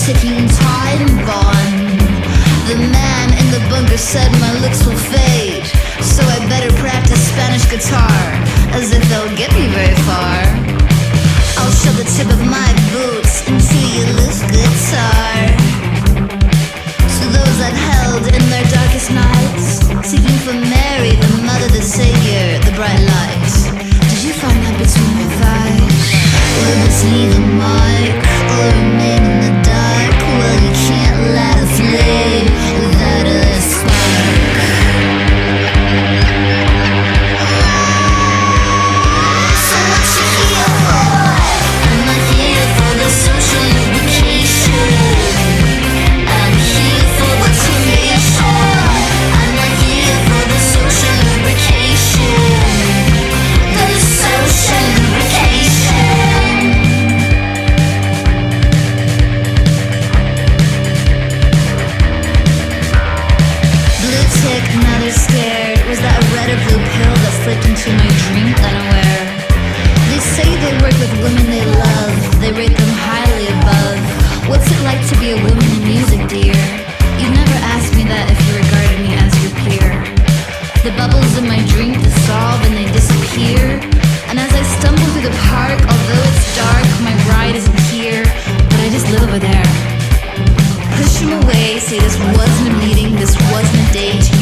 ticking time bomb. The man in the bunker said my looks will fade, so I better practice Spanish guitar, as if they'll get me very far. I'll shove the tip of my boots into your loose guitar. To those that held in their darkest nights, seeking for Mary, the mother, the savior, the bright light. Did you find that between your thighs? Will this leave a mark or remain in the dark? Well, you can't light a flame without a spark. So what you here for? I'm not here for the social lubrication. I'm here for the creation. I'm not here for the social lubrication. The social lubrication. Blue tick, now they're scared. Was that a red or blue pill that slipped into my drink unaware? They say they work with women they love. They rate them highly above. What's it like to be a woman in music, dear? You've never asked me that if you regarded me as your peer. The bubbles in my drink dissolve and they disappear. And as I stumble through the park, although it's dark, my ride isn't here, but I just live over there. Push him away, say this wasn't a meeting, this wasn't a date.